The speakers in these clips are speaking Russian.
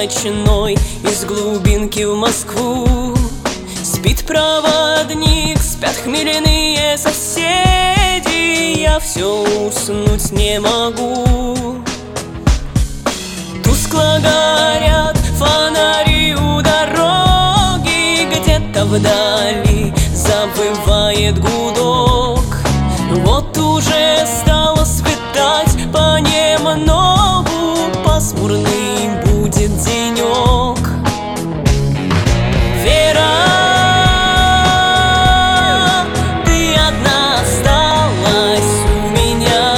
ночной из глубинки в Москву. Спит проводник, спят хмельные соседи, я все уснуть не могу. Тускло горят фонари у дороги, где-то вдали завывает гудок. Вот уже стало светать понемногу, пасмурный будет денек. Вера, ты одна осталась у меня.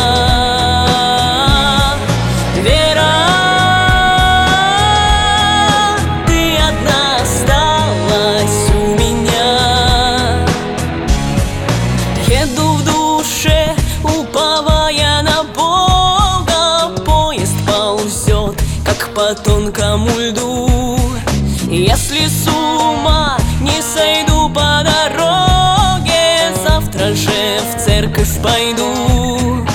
Вера, ты одна осталась у меня. Еду в душе, уповая на Бога, поезд ползет, как по тонкому льду. Если с ума не сойду по дороге, завтра же в церковь пойду.